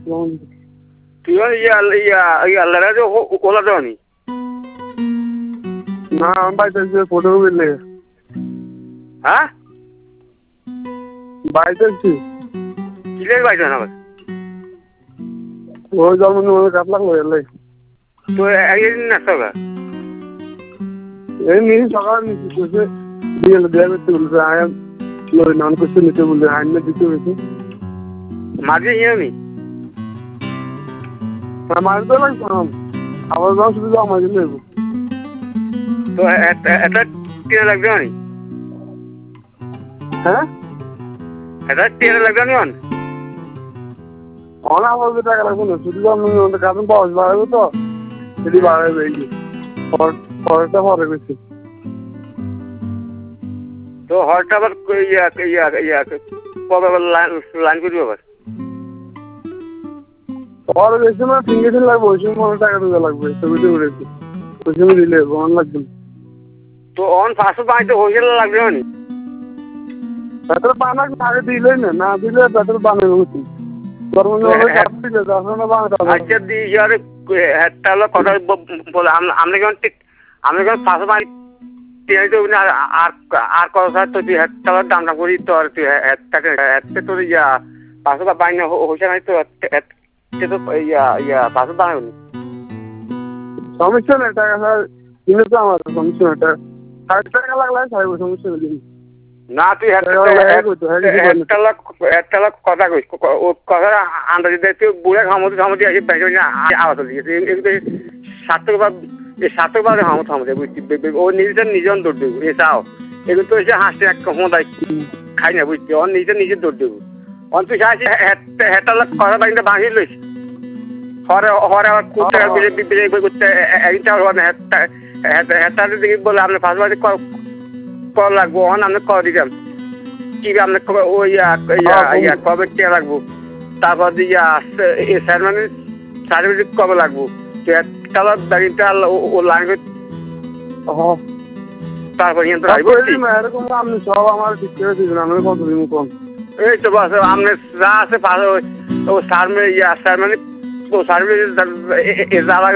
তুই আল্লাহ ওলা দেওয়ানি না আমার বাড়িতে ফটো বিলে হ্যাঁ বাড়িতে আছি কিলের বাইক না আবার ওই জন্মদিন কাট লাগলো এলে তো একদিন নাস্তা গা এই নিয়ে সকালে নিচ্ছি কইছে দিয়ে করতে বলছে আয় নান করতে নিতে বলছে আইন না দিতে হয়েছে মাঝে ইয়ে মাছ তো লাগতাম আবার যাও শুধু যাও মাঝে নেবো তো এটা টেনে লাগবে নি হ্যাঁ এটা টেনে লাগবে নি অনেক আমার টাকা লাগবে না শুধু কারণ পাওয়া বাড়াবে তো সেটি বাড়াবে এই পরেরটা পরে বেশি তো হরটা আবার কবে আবার লাইন করবি আবার পরে বেশি না ফিঙ্গার লাগবে ওই সময় অনেক টাকা দিতে লাগবে ছবিতে উঠেছি ওই সময় দিলে অন লাগবে তো অন 500 বানাইতে হয়েছিল লাগবে নি বেতর বানা আগে দিলে না দিলে বেতর বানাবে উচিত আচ্ছা দি ইয়ার একটা হলো কথা বলে আমরা যখন 500 বানাই আর কথা তো তুই একটা দামটা করি তো আর তুই একটা তোর 500 বানাই হয়েছে নাই তো তো 500 বানাবি সমস্যা নেই টাকা কিনে তো আমার সমস্যা নেই 60 টাকা লাগলে ছাড়বো সমস্যা নেই না তুই একটা লোক কথা কইস কথা আন্দাজ দেয় তুই বুড়ে খামতি আসি ব্যাংকে আওয়াজ দিয়েছে এগুলো 7 বার খামতি বুঝছি ও নিজের দৌড় দেবো এ চাও এগুলো তো এসে হাসতে এক সময় খাই না বুঝছি ওর নিজে দৌড় দেবো অন তুই চাইছি একটা লোক কথা বাইনটা ভাঙিয়ে লইস হরে আবার করতে করতে একটা হেঁটা দেখি বলে আপনার ফার্স্ট বাড়ি কল লাগবো অন আপনি কল দিতাম কি আপনার ওই কবে টিয়া লাগবো তারপর মানে সার্টিফিকেট কবে লাগবো তাহলে ব্যাগিংটা ও লাগবে তারপর এরকম আপনি সব আমার ঠিক করে দিবেন আমি কত দিন কম এই তো বাস আপনার যা আছে ও স্যার মানে ও সার্ভিস